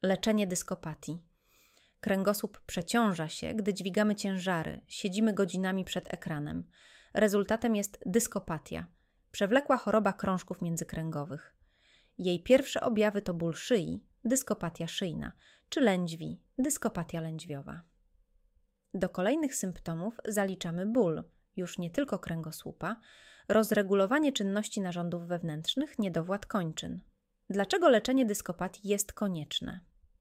Leczenie dyskopatii. Kręgosłup przeciąża się, gdy dźwigamy ciężary, siedzimy godzinami przed ekranem. Rezultatem jest dyskopatia, przewlekła choroba krążków międzykręgowych. Jej pierwsze objawy to ból szyi, dyskopatia szyjna, czy lędźwi, dyskopatia lędźwiowa. Do kolejnych symptomów zaliczamy ból, już nie tylko kręgosłupa, rozregulowanie czynności narządów wewnętrznych, niedowład kończyn. Dlaczego leczenie dyskopatii jest konieczne?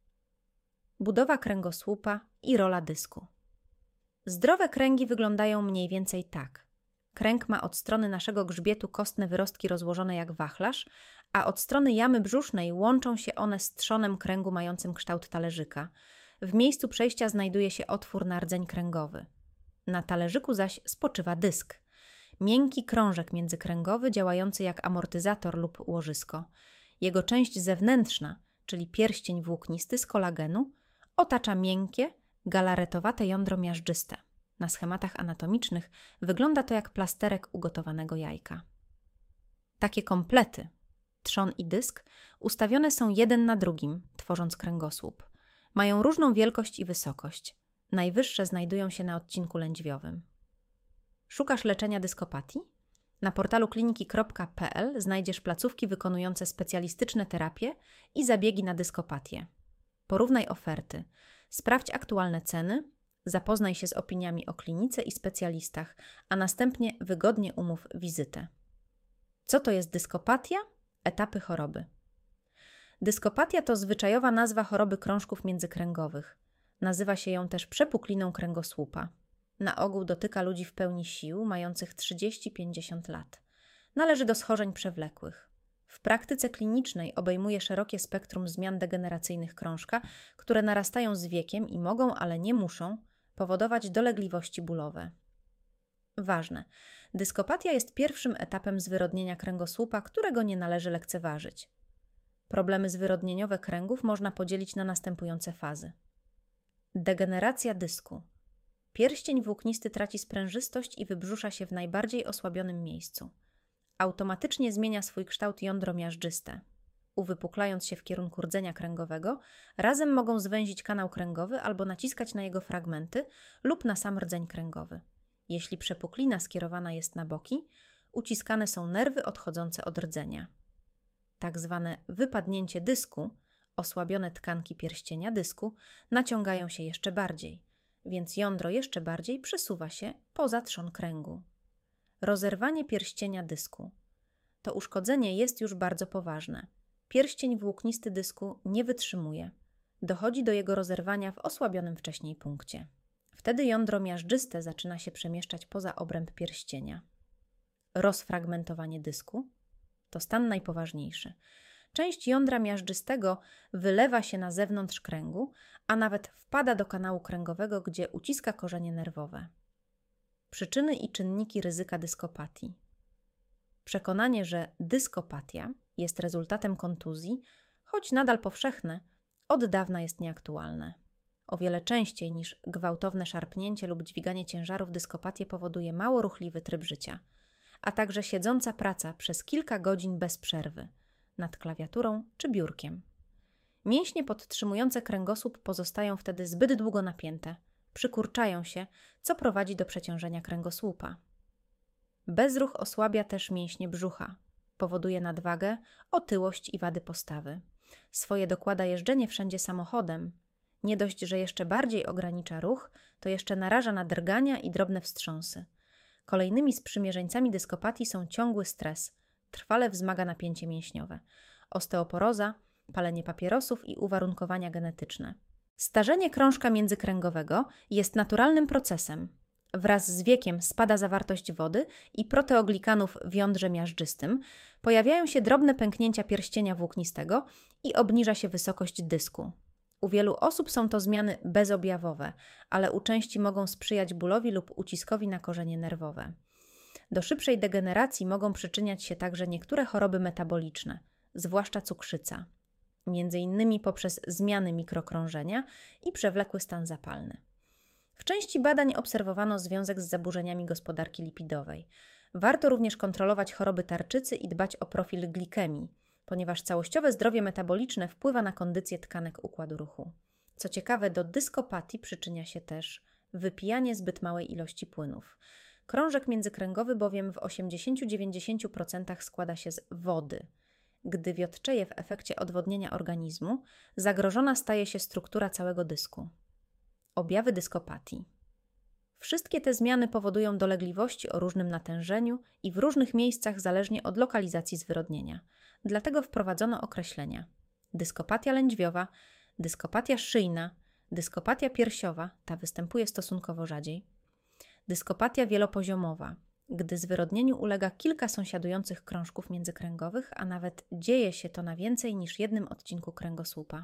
Budowa kręgosłupa i rola dysku. Zdrowe kręgi wyglądają mniej więcej tak. Kręg ma od strony naszego grzbietu kostne wyrostki rozłożone jak wachlarz, a od strony jamy brzusznej łączą się one z trzonem kręgu mającym kształt talerzyka. W miejscu przejścia znajduje się otwór na rdzeń kręgowy. Na talerzyku zaś spoczywa dysk. Miękki krążek międzykręgowy działający jak amortyzator lub łożysko. Jego część zewnętrzna, czyli pierścień włóknisty z kolagenu, otacza miękkie, galaretowate jądro miażdżyste. Na schematach anatomicznych wygląda to jak plasterek ugotowanego jajka. Takie komplety, trzon i dysk, ustawione są jeden na drugim, tworząc kręgosłup. Mają różną wielkość i wysokość. Najwyższe znajdują się na odcinku lędźwiowym. Szukasz leczenia dyskopatii? Na portalu kliniki.pl znajdziesz placówki wykonujące specjalistyczne terapie i zabiegi na dyskopatię. Porównaj oferty, sprawdź aktualne ceny, zapoznaj się z opiniami o klinice i specjalistach, a następnie wygodnie umów wizytę. Co to jest dyskopatia? Etapy choroby. Dyskopatia to zwyczajowa nazwa choroby krążków międzykręgowych. Nazywa się ją też przepukliną kręgosłupa. Na ogół dotyka ludzi w pełni sił, mających 30-50 lat. Należy do schorzeń przewlekłych. W praktyce klinicznej obejmuje szerokie spektrum zmian degeneracyjnych krążka, które narastają z wiekiem i mogą, ale nie muszą, powodować dolegliwości bólowe. Ważne. Dyskopatia jest pierwszym etapem zwyrodnienia kręgosłupa, którego nie należy lekceważyć. Problemy zwyrodnieniowe kręgów można podzielić na następujące fazy. Degeneracja dysku. Pierścień włóknisty traci sprężystość i wybrzusza się w najbardziej osłabionym miejscu. Automatycznie zmienia swój kształt jądro miażdżyste. Uwypuklając się w kierunku rdzenia kręgowego, razem mogą zwęzić kanał kręgowy albo naciskać na jego fragmenty lub na sam rdzeń kręgowy. Jeśli przepuklina skierowana jest na boki, uciskane są nerwy odchodzące od rdzenia. Tak zwane wypadnięcie dysku, osłabione tkanki pierścienia dysku naciągają się jeszcze bardziej, więc jądro jeszcze bardziej przesuwa się poza trzon kręgu. Rozerwanie pierścienia dysku. To uszkodzenie jest już bardzo poważne. Pierścień włóknisty dysku nie wytrzymuje. Dochodzi do jego rozerwania w osłabionym wcześniej punkcie. Wtedy jądro miażdżyste zaczyna się przemieszczać poza obręb pierścienia. Rozfragmentowanie dysku to stan najpoważniejszy. Część jądra miażdżystego wylewa się na zewnątrz kręgu, a nawet wpada do kanału kręgowego, gdzie uciska korzenie nerwowe. Przyczyny i czynniki ryzyka dyskopatii. Przekonanie, że dyskopatia jest rezultatem kontuzji, choć nadal powszechne, od dawna jest nieaktualne. O wiele częściej niż gwałtowne szarpnięcie lub dźwiganie ciężarów dyskopatię powoduje mało ruchliwy tryb życia, a także siedząca praca przez kilka godzin bez przerwy nad klawiaturą czy biurkiem. Mięśnie podtrzymujące kręgosłup pozostają wtedy zbyt długo napięte, przykurczają się, co prowadzi do przeciążenia kręgosłupa. Bezruch osłabia też mięśnie brzucha, powoduje nadwagę, otyłość i wady postawy. Swoje dokłada jeżdżenie wszędzie samochodem. Nie dość, że jeszcze bardziej ogranicza ruch, to jeszcze naraża na drgania i drobne wstrząsy. Kolejnymi sprzymierzeńcami dyskopatii są ciągły stres, trwale wzmaga napięcie mięśniowe, osteoporoza, palenie papierosów i uwarunkowania genetyczne. Starzenie krążka międzykręgowego jest naturalnym procesem. Wraz z wiekiem spada zawartość wody i proteoglikanów w jądrze miażdżystym, pojawiają się drobne pęknięcia pierścienia włóknistego i obniża się wysokość dysku. U wielu osób są to zmiany bezobjawowe, ale u części mogą sprzyjać bólowi lub uciskowi na korzenie nerwowe. Do szybszej degeneracji mogą przyczyniać się także niektóre choroby metaboliczne, zwłaszcza cukrzyca, między innymi poprzez zmiany mikrokrążenia i przewlekły stan zapalny. W części badań obserwowano związek z zaburzeniami gospodarki lipidowej. Warto również kontrolować choroby tarczycy i dbać o profil glikemii, ponieważ całościowe zdrowie metaboliczne wpływa na kondycję tkanek układu ruchu. Co ciekawe, do dyskopatii przyczynia się też wypijanie zbyt małej ilości płynów. Krążek międzykręgowy bowiem w 80-90% składa się z wody. Gdy wiotczeje w efekcie odwodnienia organizmu, zagrożona staje się struktura całego dysku. Objawy dyskopatii. Wszystkie te zmiany powodują dolegliwości o różnym natężeniu i w różnych miejscach zależnie od lokalizacji zwyrodnienia. Dlatego wprowadzono określenia: dyskopatia lędźwiowa, dyskopatia szyjna, dyskopatia piersiowa, ta występuje stosunkowo rzadziej, dyskopatia wielopoziomowa, gdy zwyrodnieniu ulega kilka sąsiadujących krążków międzykręgowych, a nawet dzieje się to na więcej niż jednym odcinku kręgosłupa.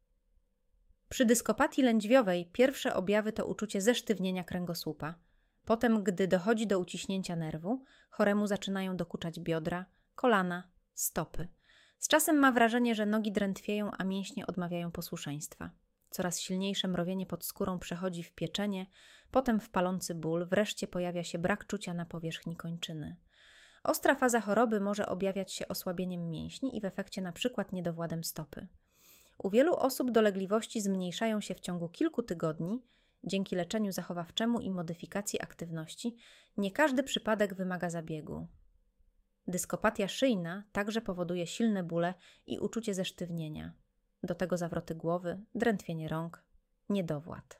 Przy dyskopatii lędźwiowej pierwsze objawy to uczucie zesztywnienia kręgosłupa. Potem, gdy dochodzi do uciśnięcia nerwu, choremu zaczynają dokuczać biodra, kolana, stopy. Z czasem ma wrażenie, że nogi drętwieją, a mięśnie odmawiają posłuszeństwa. Coraz silniejsze mrowienie pod skórą przechodzi w pieczenie, potem w palący ból, wreszcie pojawia się brak czucia na powierzchni kończyny. Ostra faza choroby może objawiać się osłabieniem mięśni i w efekcie np. niedowładem stopy. U wielu osób dolegliwości zmniejszają się w ciągu kilku tygodni. Dzięki leczeniu zachowawczemu i modyfikacji aktywności nie każdy przypadek wymaga zabiegu. Dyskopatia szyjna także powoduje silne bóle i uczucie zesztywnienia. Do tego zawroty głowy, drętwienie rąk, niedowład.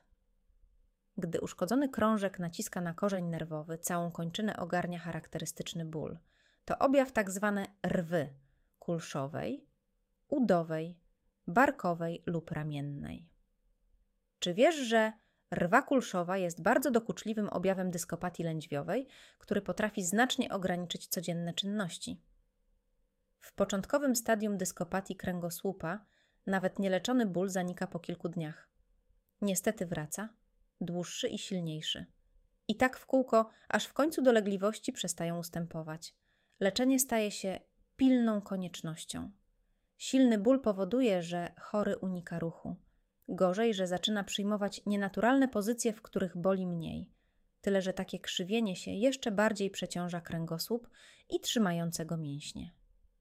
Gdy uszkodzony krążek naciska na korzeń nerwowy, całą kończynę ogarnia charakterystyczny ból. To objaw tzw. rwy kulszowej, udowej, barkowej lub ramiennej. Czy wiesz, że rwa kulszowa jest bardzo dokuczliwym objawem dyskopatii lędźwiowej, który potrafi znacznie ograniczyć codzienne czynności? W początkowym stadium dyskopatii kręgosłupa nawet nieleczony ból zanika po kilku dniach. Niestety wraca, dłuższy i silniejszy. I tak w kółko, aż w końcu dolegliwości przestają ustępować. Leczenie staje się pilną koniecznością. Silny ból powoduje, że chory unika ruchu. Gorzej, że zaczyna przyjmować nienaturalne pozycje, w których boli mniej. Tyle, że takie krzywienie się jeszcze bardziej przeciąża kręgosłup i trzymające go mięśnie.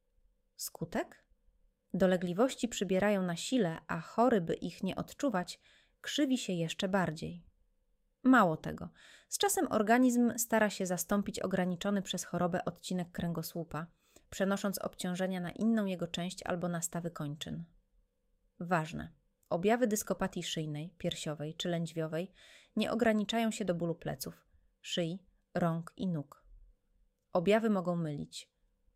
Skutek? Dolegliwości przybierają na sile, a chory, by ich nie odczuwać, krzywi się jeszcze bardziej. Mało tego, z czasem organizm stara się zastąpić ograniczony przez chorobę odcinek kręgosłupa, przenosząc obciążenia na inną jego część albo na stawy kończyn. Ważne. Objawy dyskopatii szyjnej, piersiowej czy lędźwiowej nie ograniczają się do bólu pleców, szyi, rąk i nóg. Objawy mogą mylić.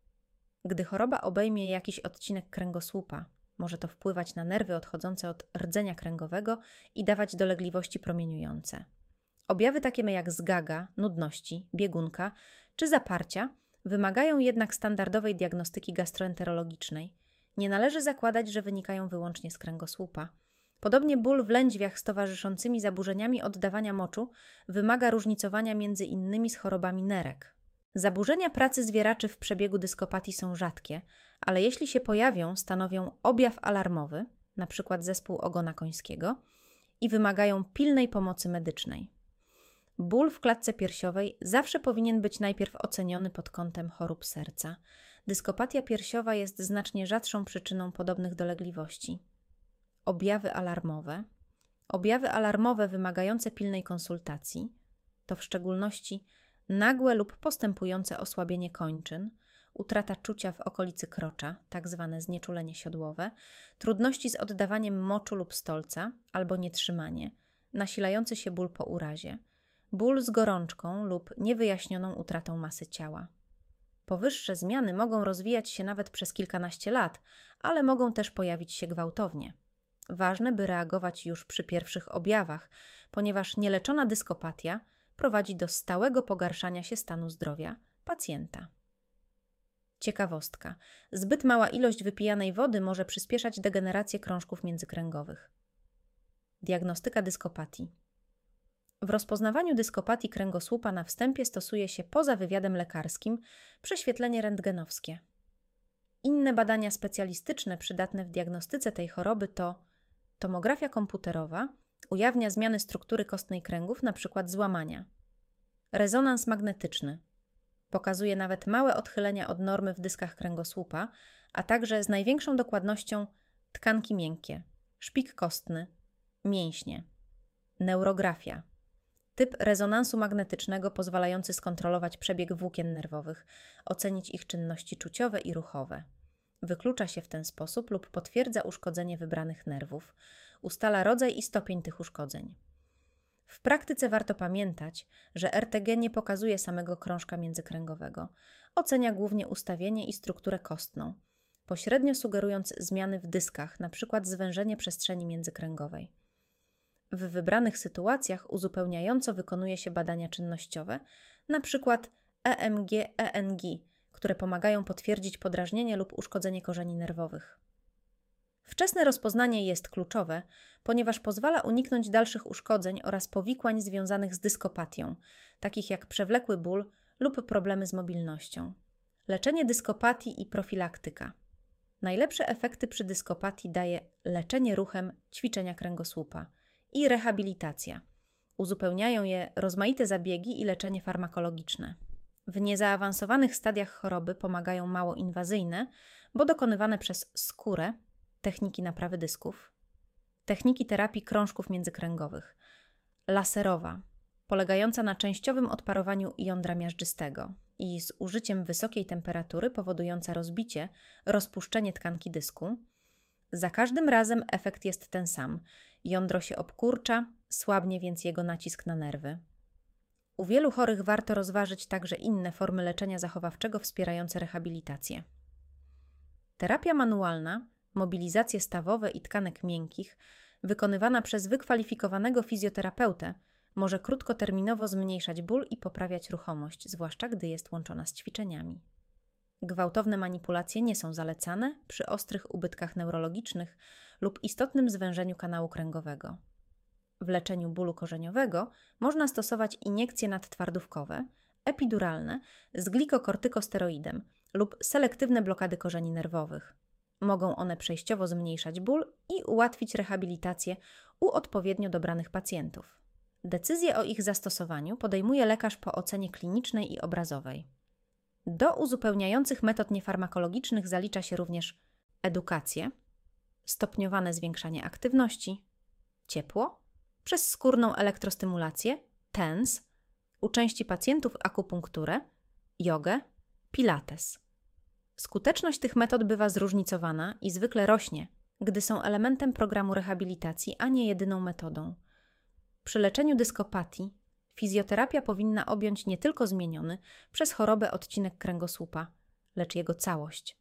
Gdy choroba obejmie jakiś odcinek kręgosłupa, może to wpływać na nerwy odchodzące od rdzenia kręgowego i dawać dolegliwości promieniujące. Objawy takie jak zgaga, nudności, biegunka czy zaparcia wymagają jednak standardowej diagnostyki gastroenterologicznej. Nie należy zakładać, że wynikają wyłącznie z kręgosłupa. Podobnie ból w lędźwiach z towarzyszącymi zaburzeniami oddawania moczu wymaga różnicowania między innymi z chorobami nerek. Zaburzenia pracy zwieraczy w przebiegu dyskopatii są rzadkie, ale jeśli się pojawią, stanowią objaw alarmowy, np. zespół ogona końskiego, i wymagają pilnej pomocy medycznej. Ból w klatce piersiowej zawsze powinien być najpierw oceniony pod kątem chorób serca. Dyskopatia piersiowa jest znacznie rzadszą przyczyną podobnych dolegliwości. Objawy alarmowe. Objawy alarmowe wymagające pilnej konsultacji to w szczególności nagłe lub postępujące osłabienie kończyn, utrata czucia w okolicy krocza, tzw. znieczulenie siodłowe, trudności z oddawaniem moczu lub stolca albo nietrzymanie, nasilający się ból po urazie, ból z gorączką lub niewyjaśnioną utratą masy ciała. Powyższe zmiany mogą rozwijać się nawet przez kilkanaście lat, ale mogą też pojawić się gwałtownie. Ważne, by reagować już przy pierwszych objawach, ponieważ nieleczona dyskopatia prowadzi do stałego pogarszania się stanu zdrowia pacjenta. Ciekawostka. Zbyt mała ilość wypijanej wody może przyspieszać degenerację krążków międzykręgowych. Diagnostyka dyskopatii. W rozpoznawaniu dyskopatii kręgosłupa na wstępie stosuje się poza wywiadem lekarskim prześwietlenie rentgenowskie. Inne badania specjalistyczne przydatne w diagnostyce tej choroby to tomografia komputerowa, ujawnia zmiany struktury kostnej kręgów, np. złamania. Rezonans magnetyczny. Pokazuje nawet małe odchylenia od normy w dyskach kręgosłupa, a także z największą dokładnością tkanki miękkie, szpik kostny, mięśnie. Neurografia. Typ rezonansu magnetycznego pozwalający skontrolować przebieg włókien nerwowych, ocenić ich czynności czuciowe i ruchowe. Wyklucza się w ten sposób lub potwierdza uszkodzenie wybranych nerwów, ustala rodzaj i stopień tych uszkodzeń. W praktyce warto pamiętać, że RTG nie pokazuje samego krążka międzykręgowego. Ocenia głównie ustawienie i strukturę kostną, pośrednio sugerując zmiany w dyskach, np. zwężenie przestrzeni międzykręgowej. W wybranych sytuacjach uzupełniająco wykonuje się badania czynnościowe, np. EMG, które pomagają potwierdzić podrażnienie lub uszkodzenie korzeni nerwowych. Wczesne rozpoznanie jest kluczowe, ponieważ pozwala uniknąć dalszych uszkodzeń oraz powikłań związanych z dyskopatią, takich jak przewlekły ból lub problemy z mobilnością. Leczenie dyskopatii i profilaktyka. Najlepsze efekty przy dyskopatii daje leczenie ruchem ćwiczenia kręgosłupa i rehabilitacja. Uzupełniają je rozmaite zabiegi i leczenie farmakologiczne. W niezaawansowanych stadiach choroby pomagają mało inwazyjne, bo dokonywane przez skórę techniki naprawy dysków, techniki terapii krążków międzykręgowych, laserowa, polegająca na częściowym odparowaniu jądra miażdżystego i z użyciem wysokiej temperatury powodująca rozbicie, rozpuszczenie tkanki dysku. Za każdym razem efekt jest ten sam. Jądro się obkurcza, słabnie więc jego nacisk na nerwy. U wielu chorych warto rozważyć także inne formy leczenia zachowawczego wspierające rehabilitację. Terapia manualna, mobilizacje stawowe i tkanek miękkich, wykonywana przez wykwalifikowanego fizjoterapeutę, może krótkoterminowo zmniejszać ból i poprawiać ruchomość, zwłaszcza gdy jest łączona z ćwiczeniami. Gwałtowne manipulacje nie są zalecane przy ostrych ubytkach neurologicznych lub istotnym zwężeniu kanału kręgowego. W leczeniu bólu korzeniowego można stosować iniekcje nadtwardówkowe, epiduralne z glikokortykosteroidem lub selektywne blokady korzeni nerwowych. Mogą one przejściowo zmniejszać ból i ułatwić rehabilitację u odpowiednio dobranych pacjentów. Decyzję o ich zastosowaniu podejmuje lekarz po ocenie klinicznej i obrazowej. Do uzupełniających metod niefarmakologicznych zalicza się również edukację, stopniowane zwiększanie aktywności, ciepło, przez skórną elektrostymulację, TENS, u części pacjentów akupunkturę, jogę, pilates. Skuteczność tych metod bywa zróżnicowana i zwykle rośnie, gdy są elementem programu rehabilitacji, a nie jedyną metodą. Przy leczeniu dyskopatii fizjoterapia powinna objąć nie tylko zmieniony przez chorobę odcinek kręgosłupa, lecz jego całość.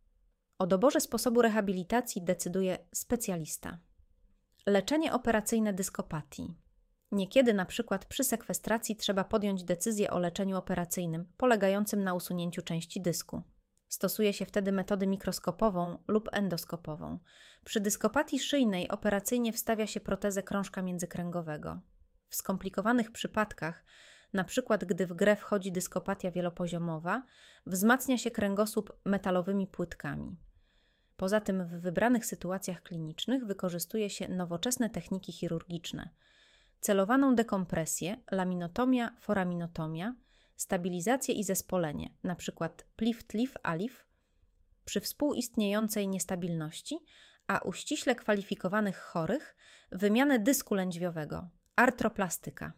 O doborze sposobu rehabilitacji decyduje specjalista. Leczenie operacyjne dyskopatii. Niekiedy na przykład przy sekwestracji trzeba podjąć decyzję o leczeniu operacyjnym polegającym na usunięciu części dysku. Stosuje się wtedy metodę mikroskopową lub endoskopową. Przy dyskopatii szyjnej operacyjnie wstawia się protezę krążka międzykręgowego. W skomplikowanych przypadkach, np. gdy w grę wchodzi dyskopatia wielopoziomowa, wzmacnia się kręgosłup metalowymi płytkami. Poza tym w wybranych sytuacjach klinicznych wykorzystuje się nowoczesne techniki chirurgiczne. Celowaną dekompresję, laminotomia, foraminotomia, stabilizację i zespolenie, np. PLIF-TLIF-ALIF, przy współistniejącej niestabilności, a u ściśle kwalifikowanych chorych wymianę dysku lędźwiowego, artroplastyka.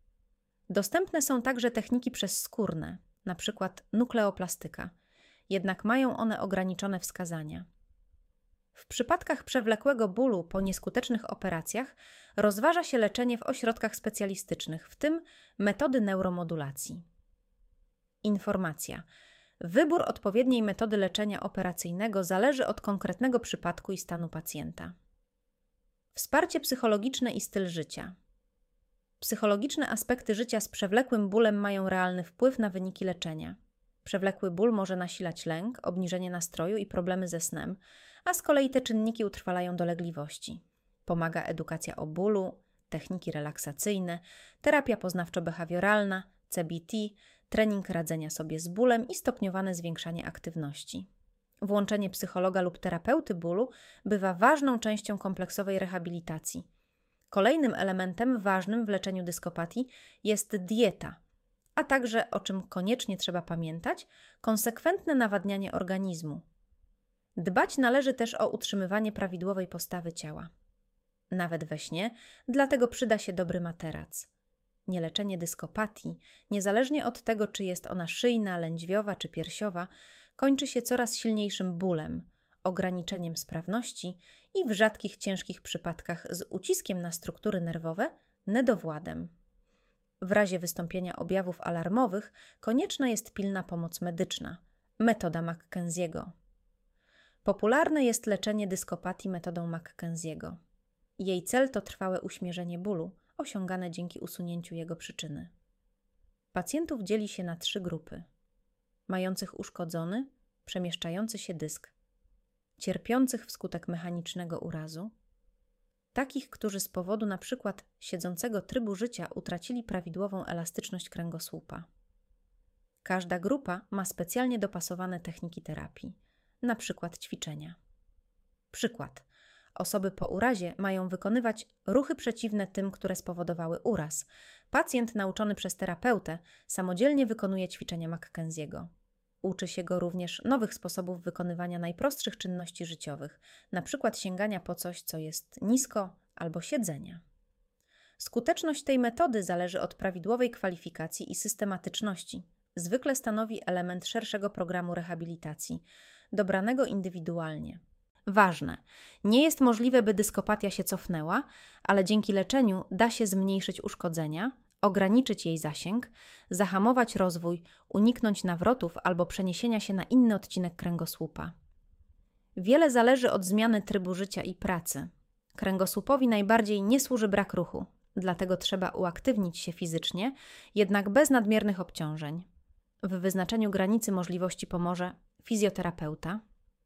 Dostępne są także techniki przezskórne, np. nukleoplastyka, jednak mają one ograniczone wskazania. W przypadkach przewlekłego bólu po nieskutecznych operacjach rozważa się leczenie w ośrodkach specjalistycznych, w tym metody neuromodulacji. Informacja. Wybór odpowiedniej metody leczenia operacyjnego zależy od konkretnego przypadku i stanu pacjenta. Wsparcie psychologiczne i styl życia. Psychologiczne aspekty życia z przewlekłym bólem mają realny wpływ na wyniki leczenia. Przewlekły ból może nasilać lęk, obniżenie nastroju i problemy ze snem, a z kolei te czynniki utrwalają dolegliwości. Pomaga edukacja o bólu, techniki relaksacyjne, terapia poznawczo-behawioralna, CBT, trening radzenia sobie z bólem i stopniowane zwiększanie aktywności. Włączenie psychologa lub terapeuty bólu bywa ważną częścią kompleksowej rehabilitacji. Kolejnym elementem ważnym w leczeniu dyskopatii jest dieta, a także, o czym koniecznie trzeba pamiętać, konsekwentne nawadnianie organizmu. Dbać należy też o utrzymywanie prawidłowej postawy ciała. Nawet we śnie, dlatego przyda się dobry materac. Nieleczenie dyskopatii, niezależnie od tego, czy jest ona szyjna, lędźwiowa czy piersiowa, kończy się coraz silniejszym bólem, ograniczeniem sprawności i w rzadkich, ciężkich przypadkach z uciskiem na struktury nerwowe, nedowładem. W razie wystąpienia objawów alarmowych konieczna jest pilna pomoc medyczna, metoda Mackenzie'ego. Popularne jest leczenie dyskopatii metodą Mackenzie'ego. Jej cel to trwałe uśmierzenie bólu, osiągane dzięki usunięciu jego przyczyny. Pacjentów dzieli się na 3 grupy: mających uszkodzony, przemieszczający się dysk, cierpiących wskutek mechanicznego urazu, takich, którzy z powodu np. siedzącego trybu życia utracili prawidłową elastyczność kręgosłupa. Każda grupa ma specjalnie dopasowane techniki terapii, np. ćwiczenia. Przykład. Osoby po urazie mają wykonywać ruchy przeciwne tym, które spowodowały uraz. Pacjent nauczony przez terapeutę samodzielnie wykonuje ćwiczenia Mackenzie'ego. Uczy się go również nowych sposobów wykonywania najprostszych czynności życiowych, np. sięgania po coś, co jest nisko, albo siedzenia. Skuteczność tej metody zależy od prawidłowej kwalifikacji i systematyczności. Zwykle stanowi element szerszego programu rehabilitacji, dobranego indywidualnie. Ważne, nie jest możliwe, by dyskopatia się cofnęła, ale dzięki leczeniu da się zmniejszyć uszkodzenia, ograniczyć jej zasięg, zahamować rozwój, uniknąć nawrotów albo przeniesienia się na inny odcinek kręgosłupa. Wiele zależy od zmiany trybu życia i pracy. Kręgosłupowi najbardziej nie służy brak ruchu, dlatego trzeba uaktywnić się fizycznie, jednak bez nadmiernych obciążeń. W wyznaczeniu granicy możliwości pomoże fizjoterapeuta,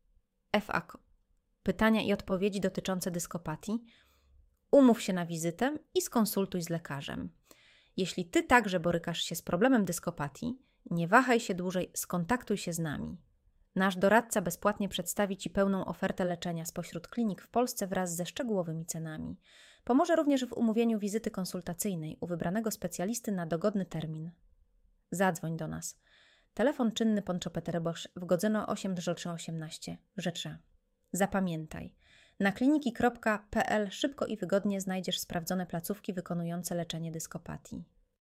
FAK, pytania i odpowiedzi dotyczące dyskopatii, umów się na wizytę i skonsultuj z lekarzem. Jeśli Ty także borykasz się z problemem dyskopatii, nie wahaj się dłużej, skontaktuj się z nami. Nasz doradca bezpłatnie przedstawi Ci pełną ofertę leczenia spośród klinik w Polsce wraz ze szczegółowymi cenami. Pomoże również w umówieniu wizyty konsultacyjnej u wybranego specjalisty na dogodny termin. Zadzwoń do nas. Telefon czynny Pontczopeterbosch w godzinę 8:18 Rzecza. Zapamiętaj. Na kliniki.pl szybko i wygodnie znajdziesz sprawdzone placówki wykonujące leczenie dyskopatii.